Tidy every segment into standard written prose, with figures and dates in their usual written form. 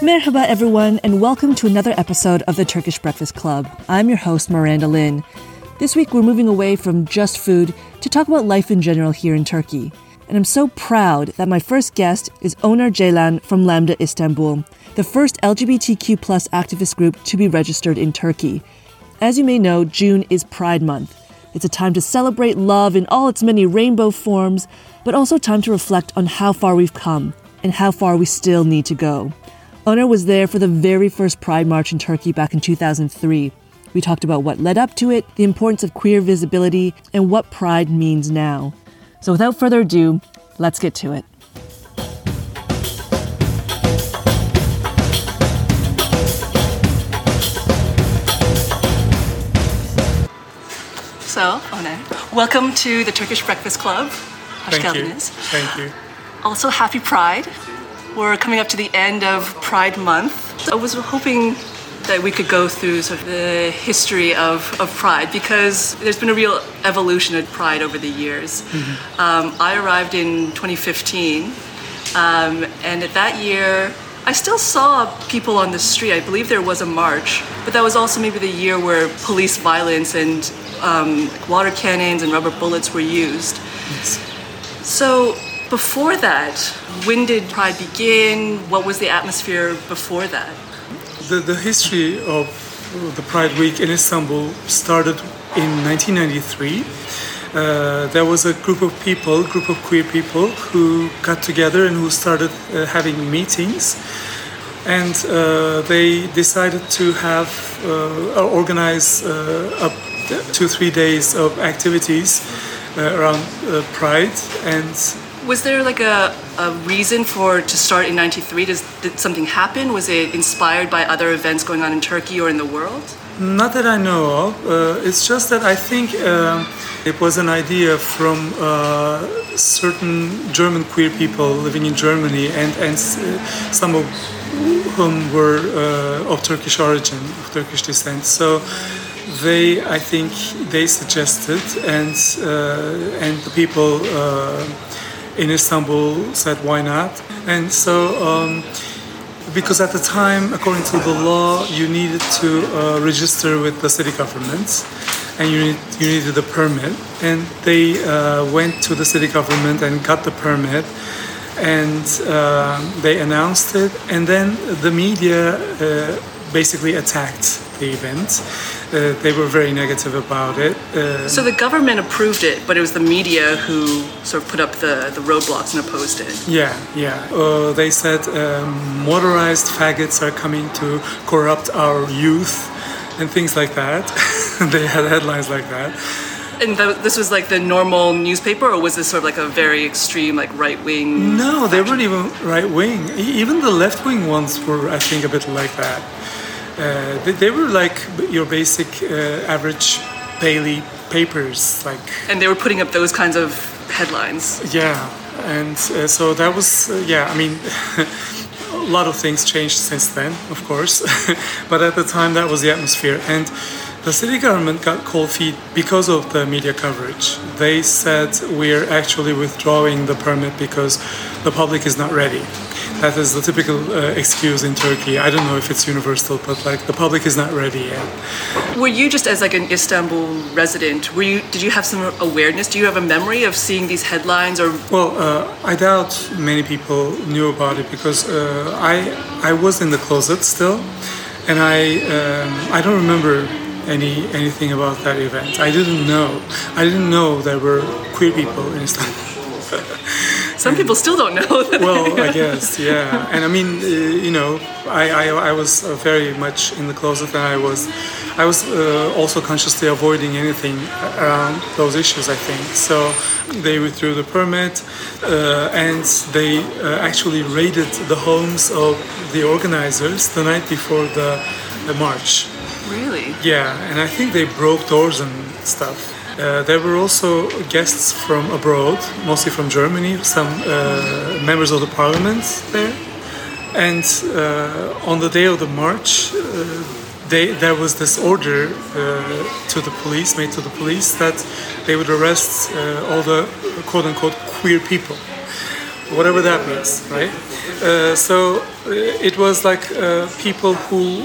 Merhaba everyone, and welcome to another episode of the Turkish Breakfast Club. I'm your host, Miranda Lin. This week we're moving away from just food to talk about life in general here in Turkey. And I'm so proud that my first guest is Onar Ceylan from Lambda Istanbul, the first LGBTQ+ activist group to be registered in Turkey. As you may know, June is Pride Month. It's a time to celebrate love in all its many rainbow forms, but also time to reflect on how far we've come and how far we still need to go. Onar was there for the very first Pride March in Turkey back in 2003. We talked about what led up to it, the importance of queer visibility, and what Pride means now. So without further ado, let's get to it. So, Onar, welcome to the Turkish Breakfast Club. Thank you. Thank you. Also, happy Pride. We're coming up to the end of Pride Month. I was hoping that we could go through sort of the history of Pride, because there's been a real evolution of Pride over the years. I arrived in 2015, and at that year, I still saw people on the street. I believe there was a march, but that was also maybe the year where police violence and water cannons and rubber bullets were used. Yes. So before that, when did Pride begin? What was the atmosphere before that? The history of the Pride Week in Istanbul started in 1993. There was a group of queer people who got together and who started having meetings. And they decided to have organize up 2-3 days of activities around Pride. And was there like a reason to start in 93? Did something happen? Was it inspired by other events going on in Turkey or in the world? Not that I know of. It's just that I think it was an idea from certain German queer people living in Germany, and some of whom were of Turkish origin, of Turkish descent. So I think they suggested, and the people in Istanbul said, why not? And so, because at the time, according to the law, you needed to register with the city government, and you needed a permit. And they went to the city government and got the permit, and they announced it. And then the media basically attacked the event. They were very negative about it. So the government approved it, but it was the media who sort of put up the roadblocks and opposed it. Yeah. They said motorized faggots are coming to corrupt our youth and things like that. They had headlines like that. And this was like the normal newspaper, or was this sort of like a very extreme, like right-wing? No, they weren't even right-wing. Even the left-wing ones were, I think, a bit like that. They were like your basic average daily papers, like. And they were putting up those kinds of headlines. Yeah, and so that was I mean, a lot of things changed since then, of course, but at the time that was the atmosphere. And the city government got cold feet because of the media coverage. They said, we're actually withdrawing the permit because the public is not ready. That is the typical excuse in Turkey. I don't know if it's universal, but like the public is not ready yet. Were you just as like an Istanbul resident, did you have some awareness? Do you have a memory of seeing these headlines? Or Well, I doubt many people knew about it, because I was in the closet still, and I don't remember anything about that event. I didn't know there were queer people in Istanbul. Some people still don't know that. Well, I guess, yeah. And I mean, I was very much in the closet, and I was also consciously avoiding anything around those issues, I think. So they withdrew the permit, and they actually raided the homes of the organizers the night before the march. Really? Yeah, and I think they broke doors and stuff. There were also guests from abroad, mostly from Germany, some members of the parliament there. And on the day of the march, there was this order made to the police that they would arrest all the quote-unquote queer people, whatever that means, right? So it was like people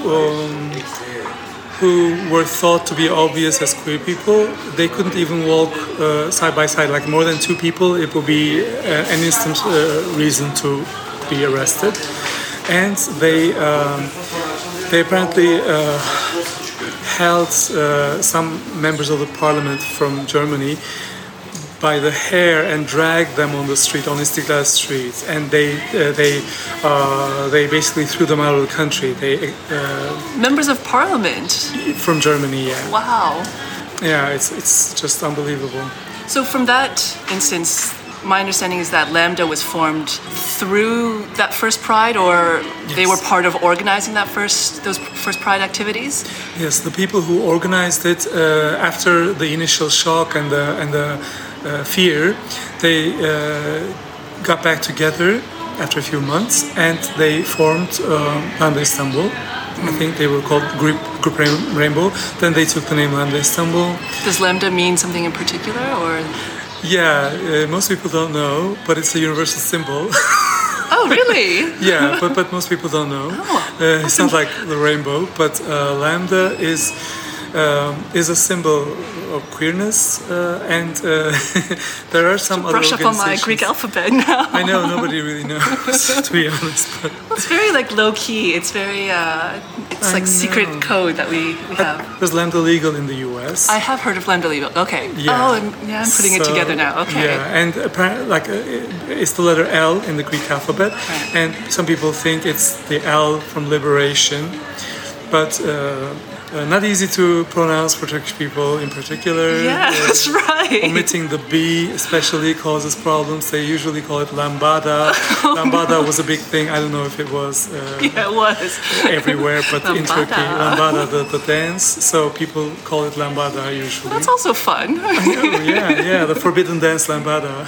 who were thought to be obvious as queer people. They couldn't even walk side by side, like more than two people. It would be an instant reason to be arrested, and they apparently held some members of the parliament from Germany by the hair and dragged them on the street, on Istiklal Street, and they basically threw them out of the country. Members of parliament from Germany, yeah. Wow. Yeah, it's just unbelievable. So from that instance, my understanding is that Lambda was formed through that first Pride, or yes. They were part of organizing those first Pride activities? Yes, the people who organized it after the initial shock and the fear, they got back together after a few months and they formed Lambda Istanbul. I think they were called Group Rainbow. Then they took the name Lambda Istanbul. Does Lambda mean something in particular, or? Yeah, most people don't know, but it's a universal symbol. Oh, really? Yeah, but most people don't know. Oh, it's not like the rainbow, but Lambda is a symbol of queerness, and there are some other brush up on my Greek alphabet now. I know, nobody really knows, to be honest. But it's very like low key. It's very it's like secret code that we have. There's Lambda legal in the U.S. I have heard of Lambda legal. Okay. Yeah. Oh, I'm putting it together now. Okay. Yeah, and apparently, like it's the letter L in the Greek alphabet, right. And some people think it's the L from liberation, but. Not easy to pronounce for Turkish people in particular. Yeah, that's right. Omitting the B especially causes problems. They usually call it lambada. Lambada was a big thing. I don't know if it was yeah, it was. everywhere, but lambada. in Turkey, lambada, the dance. So people call it lambada usually. That's also fun. I know, yeah, the forbidden dance lambada.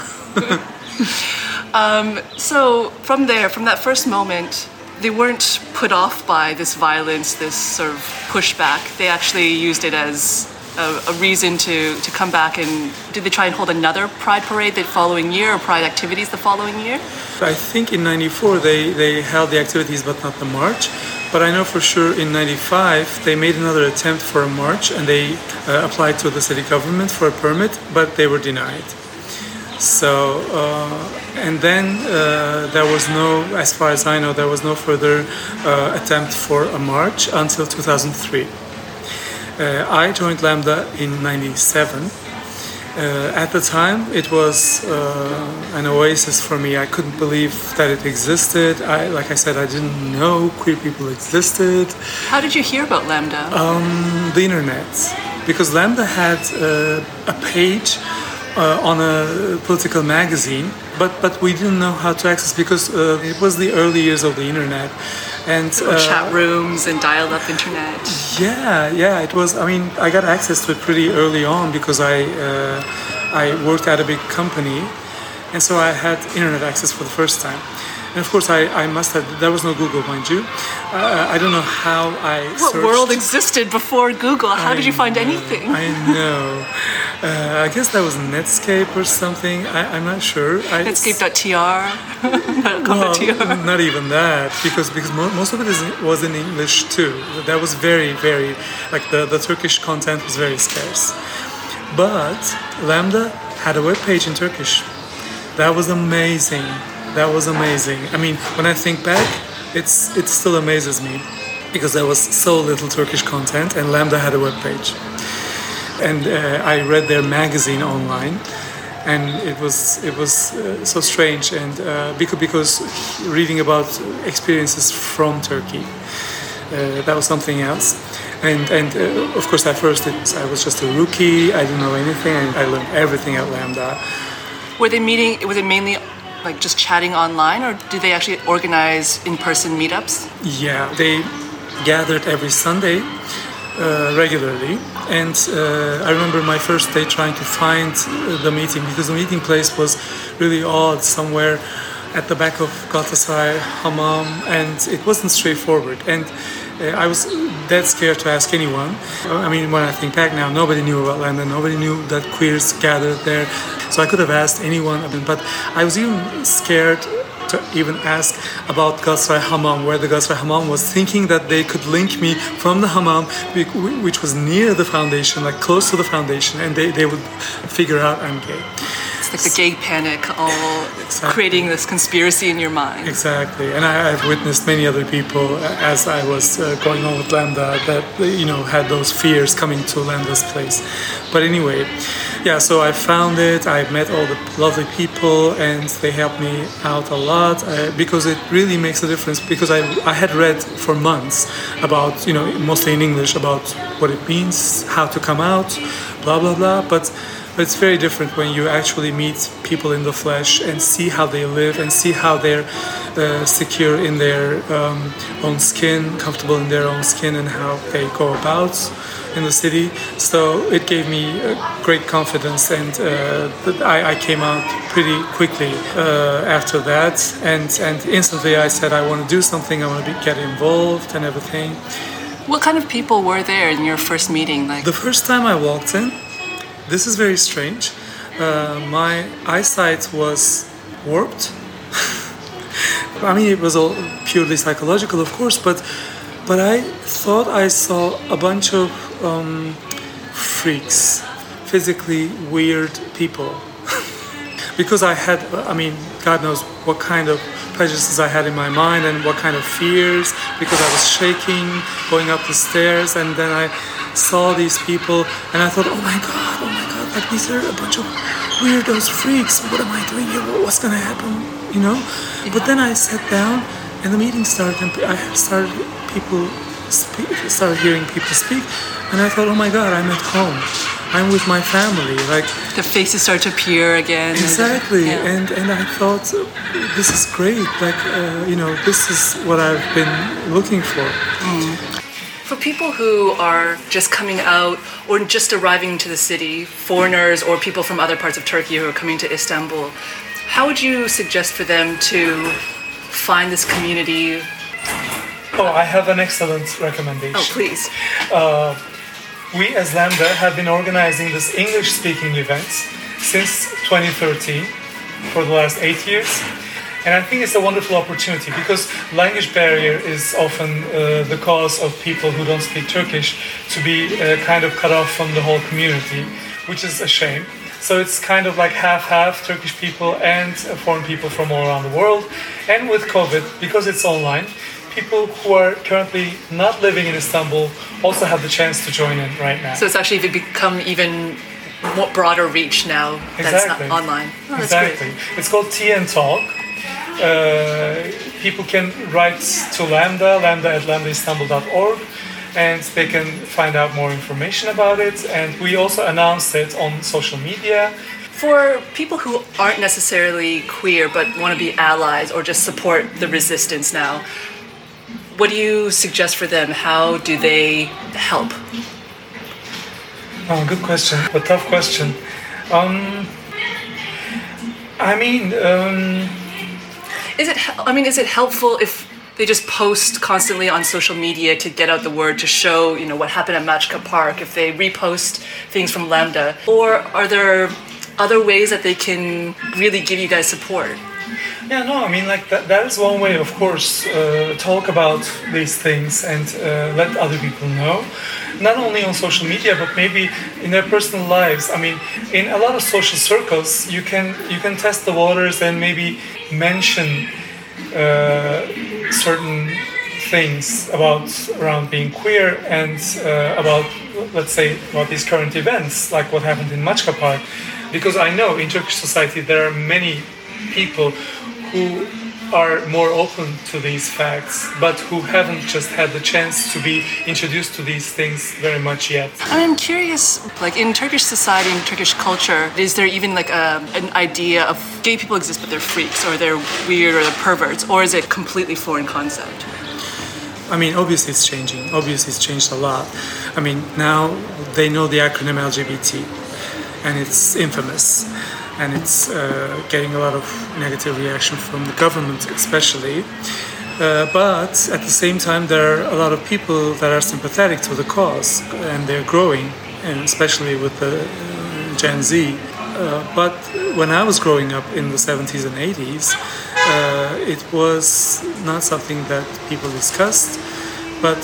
So from that first moment, they weren't put off by this violence, this sort of pushback. They actually used it as a reason to come back. And did they try and hold another Pride parade the following year, or Pride activities the following year? I think in '94 they held the activities but not the march. But I know for sure in '95 they made another attempt for a march and they applied to the city government for a permit, but they were denied. So, and then there was no, as far as I know, there was no further attempt for a march until 2003. I joined Lambda in '97. At the time, it was an oasis for me. I couldn't believe that it existed. Like I said, I didn't know queer people existed. How did you hear about Lambda? The internet, because Lambda had a page on a political magazine, but we didn't know how to access because it was the early years of the internet, and chat rooms and dial-up internet. Yeah, it was. I mean, I got access to it pretty early on because I worked at a big company, and so I had internet access for the first time. And of course, I must have. There was no Google, mind you. I don't know how I. What searched. world existed before Google? How did you find anything? I know. I guess that was Netscape or something. I'm not sure. Netscape.tr. Well, not even that, because most of it was in English too. That was very, very like the Turkish content was very scarce. But Lambda had a web page in Turkish. That was amazing. I mean, when I think back, it still amazes me because there was so little Turkish content, and Lambda had a web page. And I read their magazine online, and it was so strange. And because reading about experiences from Turkey, that was something else. And of course, at first I was just a rookie. I didn't know anything. I learned everything at Lambda. Were they meeting? Was it mainly like just chatting online, or did they actually organize in-person meetups? Yeah, they gathered every Sunday regularly, and I remember my first day trying to find the meeting because the meeting place was really odd, somewhere at the back of Galatasaray Hamam, and it wasn't straightforward. And I was dead scared to ask anyone. I mean, when I think back now, nobody knew about Lambda, nobody knew that queers gathered there. So I could have asked anyone, but I was even scared to even ask about Galatasaray Hamam, where the Galatasaray Hamam was thinking that they could link me from the Hamam, which was near the foundation, like close to the foundation, and they would figure out I'm gay. It's like the gay panic, all creating this conspiracy in your mind. Exactly, and I've witnessed many other people as I was going on with Lambda that had those fears coming to Lambda's place. But anyway, yeah, so I found it. I met all the lovely people, and they helped me out a lot because it really makes a difference. Because I had read for months about mostly in English about what it means, how to come out, blah blah blah, but it's very different when you actually meet people in the flesh and see how they live and see how they're secure in their own skin, comfortable in their own skin, and how they go about in the city. So it gave me great confidence, and I came out pretty quickly after that. And instantly I said I want to do something, I want to get involved and everything. What kind of people were there in your first meeting? The first time I walked in, this is very strange. My eyesight was warped. I mean, it was all purely psychological, of course, but I thought I saw a bunch of freaks, physically weird people. Because God knows what kind of prejudices I had in my mind and what kind of fears, because I was shaking going up the stairs, and then I saw these people and I thought, oh my god, like these are a bunch of weirdos, freaks, what am I doing here, what's gonna happen, Yeah. But then I sat down and the meeting started, and I started hearing people speak, and I thought, oh my god, I'm at home, I'm with my family, like the faces start to appear again. Exactly, and I thought, this is great, like this is what I've been looking for. For people who are just coming out or just arriving to the city, foreigners or people from other parts of Turkey who are coming to Istanbul, how would you suggest for them to find this community? Oh, I have an excellent recommendation. Oh, please. We as Lambda have been organizing this English-speaking event since 2013 for the last 8 years. And I think it's a wonderful opportunity because language barrier is often the cause of people who don't speak Turkish to be kind of cut off from the whole community, which is a shame. So it's kind of like half-half Turkish people and foreign people from all around the world. And with COVID, because it's online, people who are currently not living in Istanbul also have the chance to join in right now. So it's actually become even more broader reach now that's not online. Oh, that's exactly. Great. It's called Tea and Talk. People can write to lambda@lambdaistanbul.org, and they can find out more information about it. And we also announced it on social media. For people who aren't necessarily queer but want to be allies or just support the resistance now, what do you suggest for them? How do they help? Oh, good question. A tough question. Is it helpful if they just post constantly on social media to get out the word, to show, what happened at Machka Park, if they repost things from Lambda? Or are there other ways that they can really give you guys support? Yeah, no, that is one way, of course, talk about these things and let other people know. Not only on social media, but maybe in their personal lives. In a lot of social circles, you can test the waters and maybe mention certain things around being queer and about, let's say, about these current events, like what happened in Machka Park. Because I know in Turkish society there are many people who are more open to these facts, but who haven't just had the chance to be introduced to these things very much yet. I'm curious, in Turkish society and Turkish culture, is there even an idea of gay people exist but they're freaks, or they're weird, or they're perverts, or is it a completely foreign concept? Obviously it's changing. Obviously it's changed a lot. Now they know the acronym LGBT, and it's infamous. And it's getting a lot of negative reaction from the government especially. But at the same time, there are a lot of people that are sympathetic to the cause, and they're growing, and especially with the Gen Z. but when I was growing up in the 70s and 80s, it was not something that people discussed. But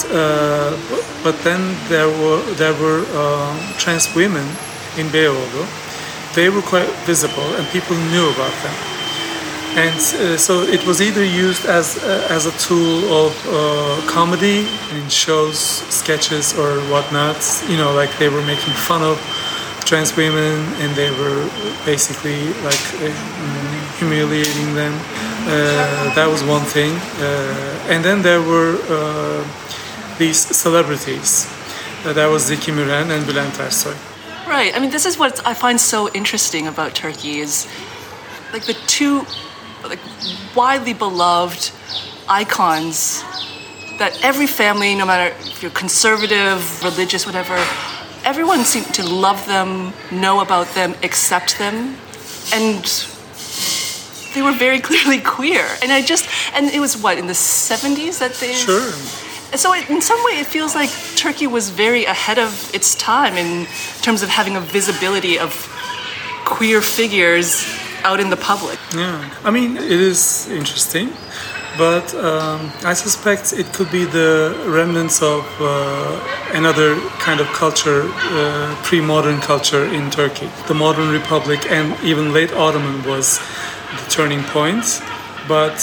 then there were trans women in Beyoğlu. They were quite visible, and people knew about them. And so it was either used as a tool of comedy in shows, sketches, or whatnot. You know, like they were making fun of trans women, and they were basically like humiliating them. That was one thing. And then there were these celebrities. That was Zeki Müren and Bülent Ersoy. Right. I mean, this is what I find so interesting about Turkey is like the two like widely beloved icons that every family, no matter if you're conservative, religious, whatever, everyone seemed to love them, know about them, accept them, and they were very clearly queer. And it was what, in the 70s that they... Sure. So in some way, it feels like Turkey was very ahead of its time in terms of having a visibility of queer figures out in the public. Yeah, I mean, it is interesting, but I suspect it could be the remnants of another kind of culture, pre-modern culture in Turkey. The modern republic and even late Ottoman was the turning point, but...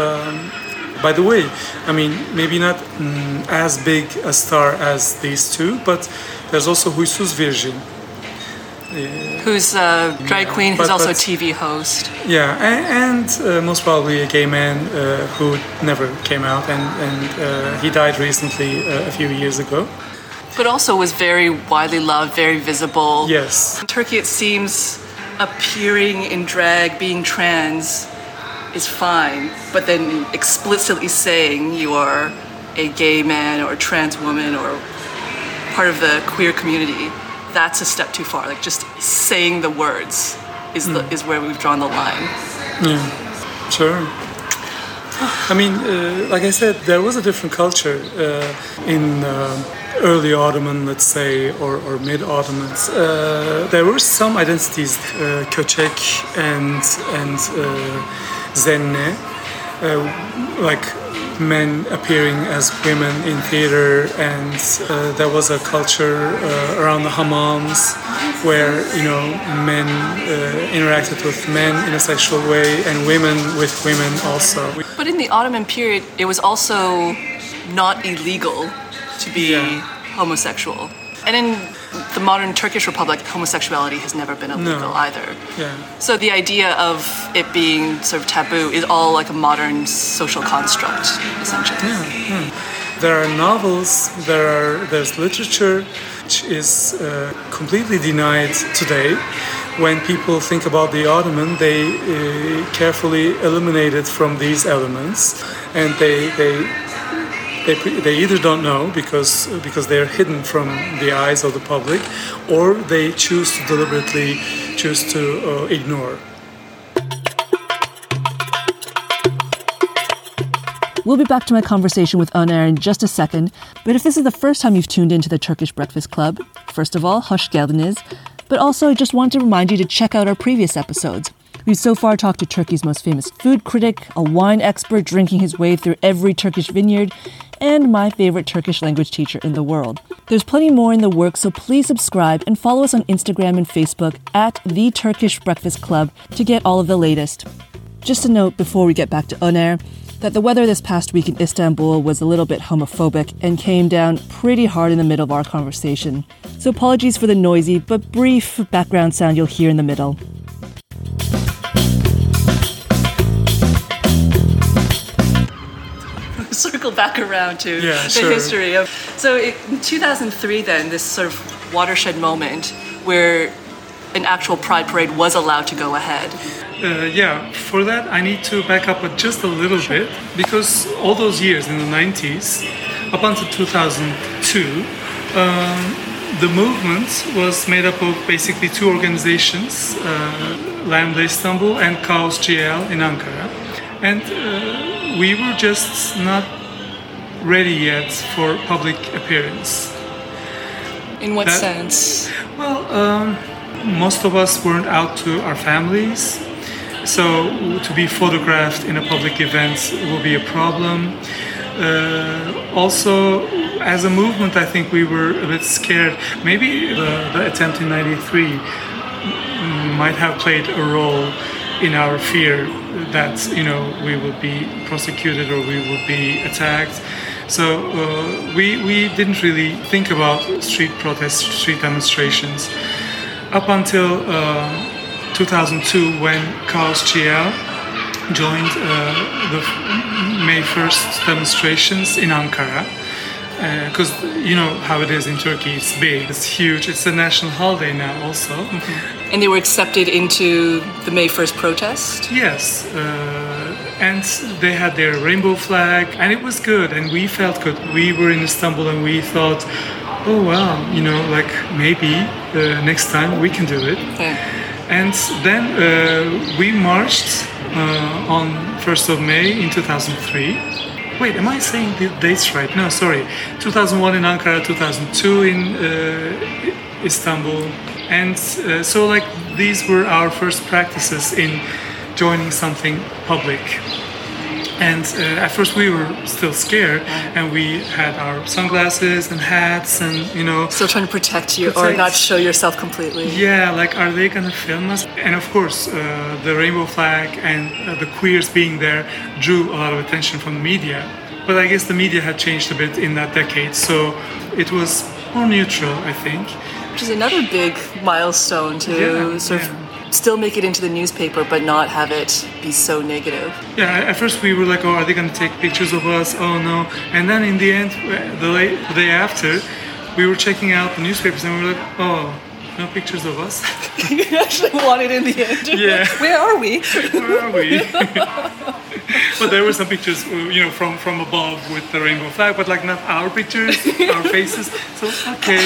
by the way, I mean, maybe not as big a star as these two, but there's also Huysuz Virgin. Who's a drag queen, who's also a TV host. Yeah, and most probably a gay man who never came out, and he died recently, a few years ago. But also was very widely loved, very visible. Yes. In Turkey, it seems appearing in drag, being trans, is fine, but then explicitly saying you are a gay man or a trans woman or part of the queer community, that's a step too far. Like just saying the words is where we've drawn the line. Yeah, sure. I mean, like I said, there was a different culture in early Ottoman, let's say, or mid-Ottomans. There were some identities, Köçek and Zenne, like men appearing as women in theater, and there was a culture around the hammams where, you know, men interacted with men in a sexual way and women with women also. But in the Ottoman period, it was also not illegal to be homosexual. And in the modern Turkish Republic, homosexuality has never been illegal either. Yeah. So the idea of it being sort of taboo is all like a modern social construct, essentially. Yeah. There are novels, there's literature which is completely denied today. When people think about the Ottoman, they carefully eliminate it from these elements, and they either don't know because they're hidden from the eyes of the public, or they choose to deliberately ignore. We'll be back to my conversation with Öner in just a second, but if this is the first time you've tuned into the Turkish Breakfast Club, first of all, hoş geldiniz, but also I just want to remind you to check out our previous episodes. We've so far talked to Turkey's most famous food critic, a wine expert drinking his way through every Turkish vineyard, and my favorite Turkish language teacher in the world. There's plenty more in the works, so please subscribe and follow us on Instagram and Facebook at The Turkish Breakfast Club to get all of the latest. Just a note before we get back to Öner, that the weather this past week in Istanbul was a little bit homophobic and came down pretty hard in the middle of our conversation. So apologies for the noisy but brief background sound you'll hear in the middle. Circle back around to the history of... So in 2003 then, this sort of watershed moment where an actual pride parade was allowed to go ahead. For that I need to back up just a little bit, because all those years in the 90s, up until 2002, the movement was made up of basically two organizations, Lambda Istanbul and Kaos GL in Ankara. And we were just not ready yet for public appearance. In what sense? Well, most of us weren't out to our families. So to be photographed in a public event will be a problem. Also, as a movement, I think we were a bit scared. Maybe the attempt in '93 might have played a role in our fear that we would be prosecuted or we would be attacked. So we didn't really think about street protests, street demonstrations up until 2002 when Kaos Ciğer joined the May 1st demonstrations in Ankara. Because you know how it is in Turkey, it's big, it's huge, it's a national holiday now also. And they were accepted into the May 1st protest? Yes, and they had their rainbow flag, and it was good, and we felt good. We were in Istanbul and we thought, oh wow, like maybe next time we can do it. Yeah. And then we marched on 1st of May in 2003. Wait, am I saying the dates right? No, sorry. 2001 in Ankara, 2002 in Istanbul. And so like these were our first practices in joining something public. And at first we were still scared, and we had our sunglasses and hats and, Still trying to protect you or not show yourself completely. Yeah, like, are they going to film us? And of course, the rainbow flag and the queers being there drew a lot of attention from the media. But I guess the media had changed a bit in that decade, so it was more neutral, I think. Which is another big milestone to still make it into the newspaper, but not have it be so negative. Yeah, at first we were like, oh, are they going to take pictures of us? Oh, no. And then in the end, the day after, we were checking out the newspapers and we were like, oh, no pictures of us. You actually wanted in the end. Yeah. Where are we? Where are we? But there were some pictures, from above with the rainbow flag, but like not our pictures, our faces. So, okay.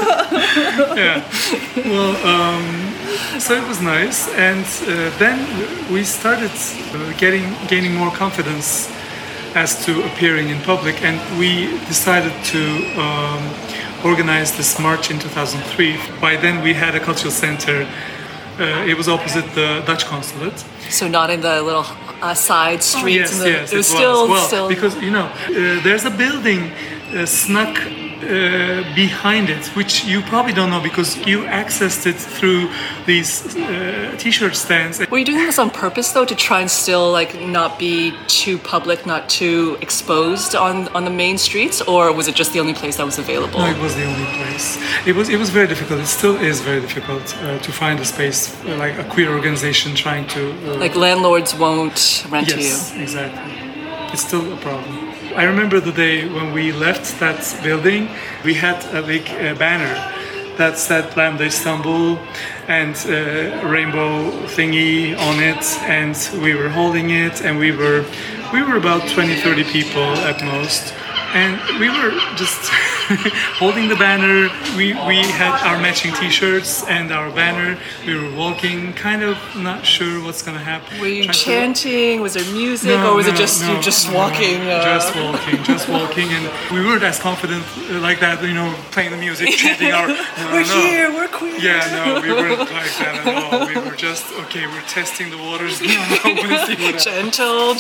Yeah. Well, so it was nice, and then we started gaining more confidence as to appearing in public, and we decided to organize this march in 2003. By then, we had a cultural center. It was opposite the Dutch consulate. So not in the little side streets. Yes, it was still because there's a building snuck behind it, which you probably don't know because you accessed it through these t-shirt stands. Were you doing this on purpose though, to try and still not be too public, not too exposed on the main streets, or was it just the only place that was available? No, it was the only place. It was very difficult. It still is very difficult to find a space like a queer organization trying to. Like landlords won't rent to you. Yes, exactly. It's still a problem. I remember the day when we left that building, we had a big banner that said Lambda Istanbul and rainbow thingy on it, and we were holding it, and we were about 20-30 people at most, and we were just holding the banner. We had our matching t-shirts and our banner. We were walking, kind of not sure what's gonna happen. Were you chanting? Was there music, or was it just you just walking? Just walking, and we weren't as confident like that. Playing the music, chanting our. Here, we're queer. Yeah, no, we weren't like that at all. We were just we're testing the waters. We'll see what gentle.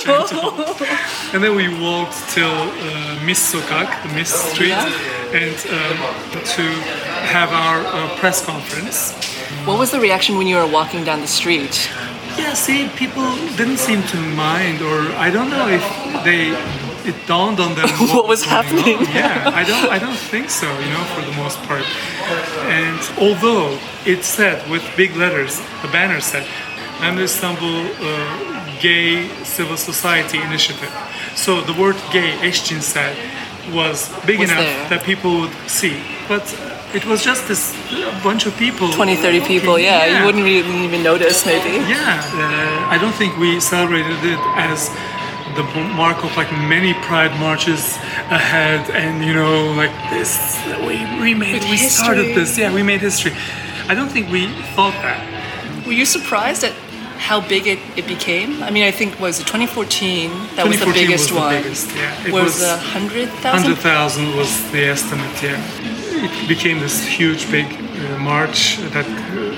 And then we walked till Miss Sokak, the Miss Street, and to have our press conference. What was the reaction when you were walking down the street? Yeah, see, people didn't seem to mind, or I don't know if it dawned on them what was happening. Yeah, I don't think so, for the most part. And although it said with big letters, the banner said, Lambda Istanbul Gay Civil Society Initiative. So the word gay, eşcinsel, was big enough that people would see. But it was just this bunch of people. 20-30 people, yeah. You wouldn't really even notice, maybe. Yeah, I don't think we celebrated it as the mark of many pride marches ahead, and this, we started this. Yeah, we made history. I don't think we thought that. Were you surprised at how big it became? I mean, I think, was it 2014? That was the biggest one. Yeah. It was 100,000? 100,000 was the estimate, yeah. It became this huge, big march that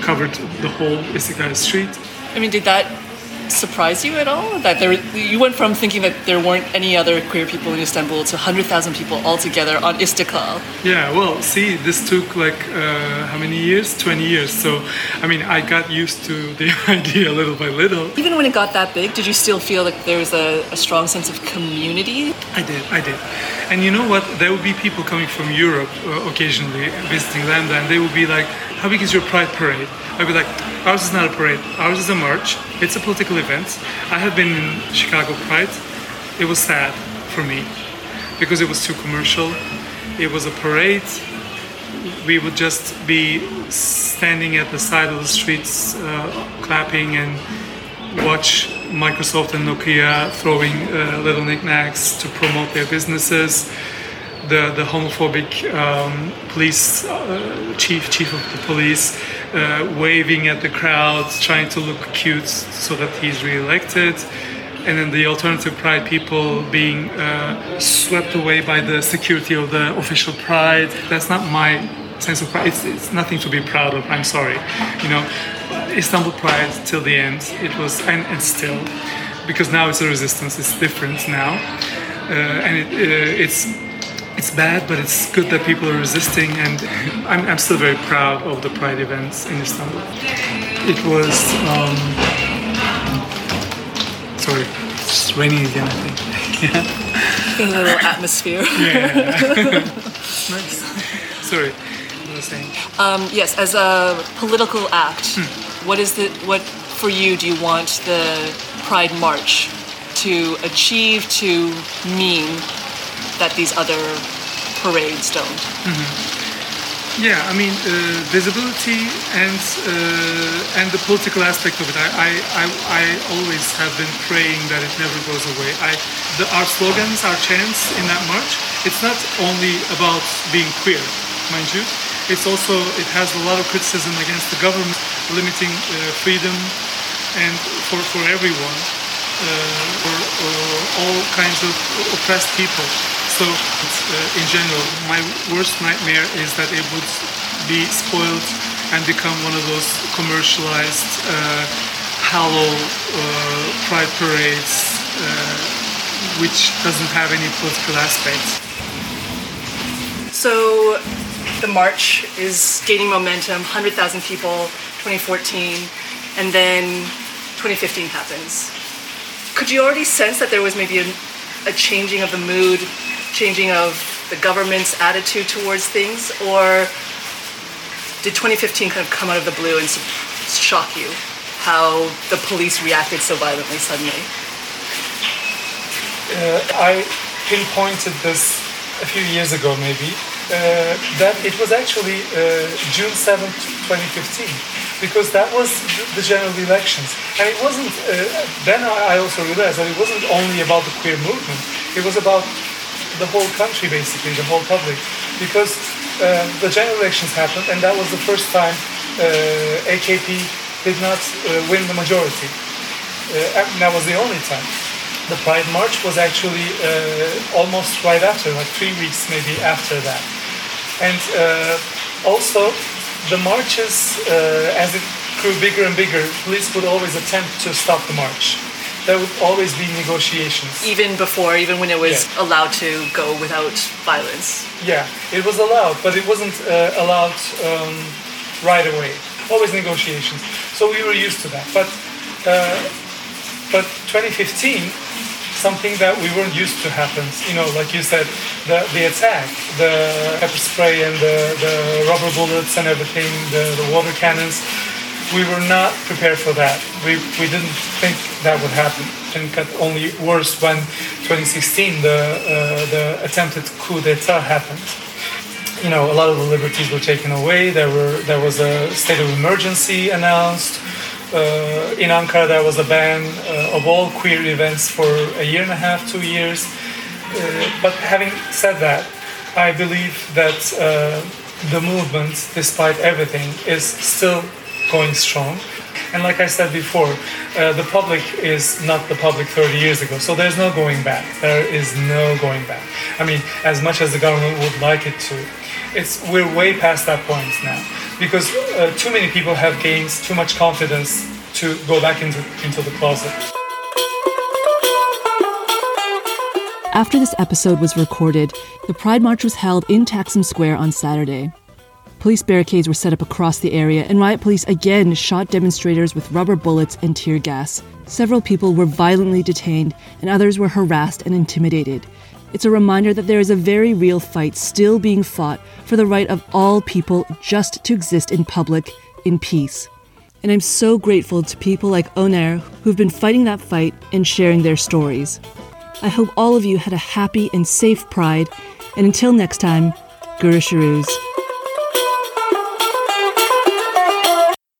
covered the whole Istiklal Street. I mean, did that surprise you at all? That you went from thinking that there weren't any other queer people in Istanbul to 100,000 people all together on Istiklal? Yeah, well, see, this took like how many years? 20 years. So, I mean, I got used to the idea little by little. Even when it got that big, did you still feel like there was a strong sense of community? I did. And you know what? There would be people coming from Europe occasionally visiting Lambda, and they would be like, how big is your Pride parade? I'd be like, ours is not a parade, ours is a march. It's a political event. I have been in Chicago Pride. It was sad for me because it was too commercial. It was a parade. We would just be standing at the side of the streets, clapping and watch Microsoft and Nokia throwing little knickknacks to promote their businesses. The homophobic police chief of the police waving at the crowd, trying to look cute so that he's re-elected, and then the alternative Pride people being swept away by the security of the official Pride. That's not my sense of pride. It's nothing to be proud of. I'm sorry, you know. Istanbul Pride till the end. It was and still, because now it's a resistance. It's different now, and it's bad, but it's good that people are resisting, and I'm still very proud of the Pride events in Istanbul. It was, sorry, it's raining again, I think. Yeah. A little atmosphere. Yeah. Nice. Sorry, what was I saying? Yes, as a political act, what for you do you want the Pride March to achieve, to mean that these other parades don't? Yeah, I mean, visibility and the political aspect of it. I always have been praying that it never goes away. Our slogans, our chants in that march, it's not only about being queer, mind you. It has a lot of criticism against the government, limiting freedom and for everyone, for all kinds of oppressed people. So, in general, my worst nightmare is that it would be spoiled and become one of those commercialized, hollow pride parades, which doesn't have any political aspect. So, the march is gaining momentum, 100,000 people, 2014, and then 2015 happens. Could you already sense that there was maybe a changing of the mood, changing of the government's attitude towards things, or did 2015 kind of come out of the blue and shock you how the police reacted so violently suddenly? I pinpointed this a few years ago maybe, that it was actually June 7th, 2015, because that was the general elections. And it wasn't, then I also realized that it wasn't only about the queer movement, it was about the whole country, basically, the whole public, because the general elections happened, and that was the first time AKP did not win the majority. And that was the only time. The Pride March was actually almost right after, like 3 weeks maybe after that. And also, the marches, as it grew bigger and bigger, police would always attempt to stop the march. There would always be negotiations. Even when it was allowed to go without violence? Yeah, it was allowed, but it wasn't allowed right away. Always negotiations. So we were used to that. But 2015, something that we weren't used to happens. You know, like you said, the attack, the pepper spray and the rubber bullets and everything, the water cannons. We were not prepared for that. We didn't think that would happen. And it got only worse when 2016 the attempted coup d'etat happened. You know, a lot of the liberties were taken away. There was a state of emergency announced. In Ankara there was a ban of all queer events for a year and a half, 2 years. But having said that, I believe that the movement, despite everything, is still going strong. And like I said before, the public is not the public 30 years ago, so there's no going back. There is no going back. I mean, as much as the government would like it to, we're way past that point now. because too many people have gained too much confidence to go back into the closet. After this episode was recorded, the Pride March was held in Taksim Square on Saturday. Police barricades were set up across the area, and riot police again shot demonstrators with rubber bullets and tear gas. Several people were violently detained, and others were harassed and intimidated. It's a reminder that there is a very real fight still being fought for the right of all people just to exist in public, in peace. And I'm so grateful to people like Oner who've been fighting that fight and sharing their stories. I hope all of you had a happy and safe Pride, and until next time, Guru Sharuz.